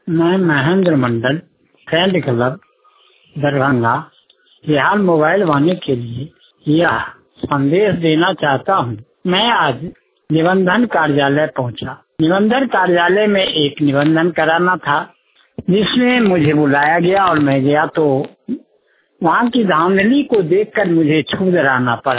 मैं Mahendra Mandal, friend club, Darbhanga, Bihar mobile वाले के लिए यह संदेश देना चाहता हूँ। मैं आज निबंधन कार्यालय पहुँचा। निबंधन कार्यालय में एक निबंधन कराना था, जिसमें मुझे बुलाया गया और मैं गया तो वहाँ की धांधली को देखकर मुझे क्षुब्ध पड़ा।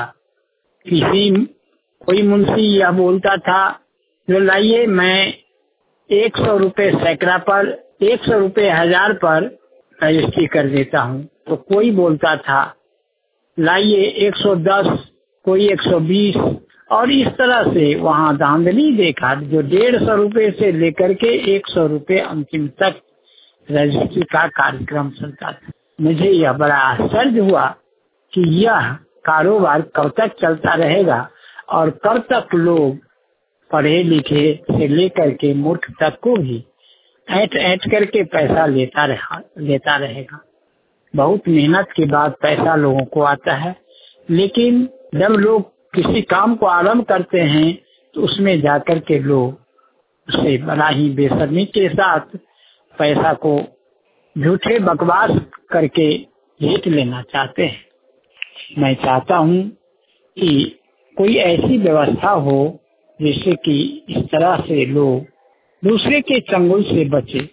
कोई मुंशी यह बोलता था, जो लाइए मैं 100 रुपए सैकड़ा पर, 100 रुपए 1000 पर रजिस्ट्री कर देता हूँ। तो कोई बोलता था लाइए 110, कोई 120, और इस तरह से वहाँ धांधली देखा। जो 150 रुपए से लेकर के 100 रुपए अंतिम तक रजिस्ट्री का कार्यक्रम चलता था। मुझे यह बड़ा आश्चर्य हुआ कि यह कारोबार कब तक चलता रहेगा और कब तक लोग पढ़े लिखे से लेकर के मूर्ख तक को भी ऐंठ करके पैसा लेता रहेगा। बहुत मेहनत के बाद पैसा लोगों को आता है, लेकिन जब लोग किसी काम को आरंभ करते हैं तो उसमें जाकर के लोग उसे बड़ा ही बेशर्मी के साथ पैसा को झूठे बकवास करके जीत लेना चाहते हैं। मैं चाहता हूँ कि कोई ऐसी व्यवस्था हो जिससे कि इस तरह से लोग दूसरे के चंगुल से बचे।